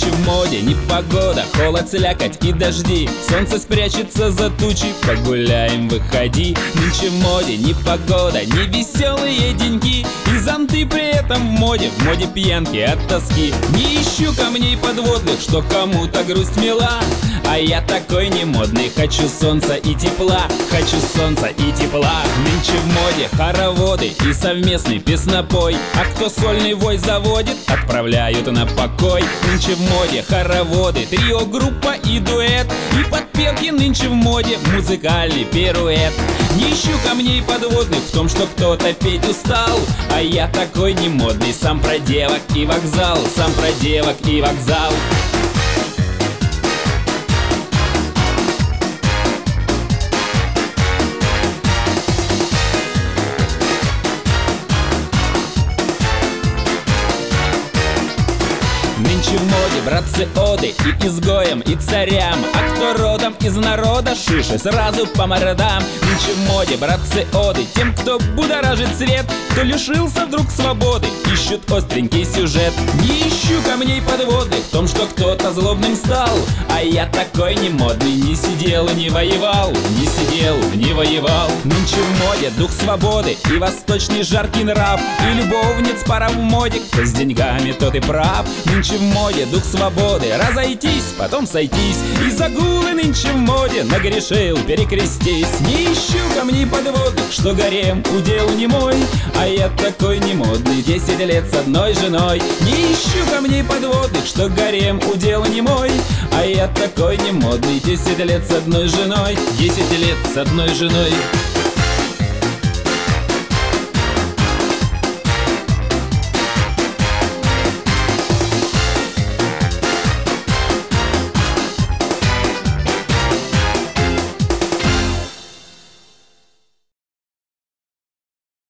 Нынче в моде непогода, холод, слякоть и дожди. Солнце спрячется за тучи, погуляем, выходи. Нынче в моде непогода, невеселые деньки. И зонты при этом в моде пьянки от тоски. Не ищу камней подводных, что кому-то грусть мила. А я такой не модный, хочу солнца и тепла. Хочу солнца и тепла. Нынче в моде хороводы и совместный песнопой. А кто сольный вой заводит, отправляют на покой. Нынче в моде хороводы, трио, группа и дуэт. И подпевки нынче в моде, музыкальный пируэт. Не ищу камней подводных в том, что кто-то петь устал. А я такой не модный, сам про девок и вокзал. Сам про девок и вокзал. Нынче в моде, братцы, оды и изгоям, и царям. А кто родом из народа, шиши сразу по мордам. Нынче в моде, братцы, оды тем, кто будоражит свет, кто лишился вдруг свободы, ищут остренький сюжет. Не ищу камней подводных в том, что кто-то злобным стал. А я такой не модный, не сидел и не воевал. Не сидел, не воевал. Нынче в моде дух свободы и восточный жаркий нрав. И любовниц пара в моде, кто с деньгами, тот и прав. Нынче в моде дух свободы, разойтись, потом сойтись. И загулы нынче в моде, нагрешил, перекрестись. Не ищу камней подводных, что гарем удел не мой. А я такой не модный, 10 лет с одной женой. Не ищу камней подводных, что гарем удел не мой. А я такой не модный, 10 лет с одной женой. 10 лет с одной женой.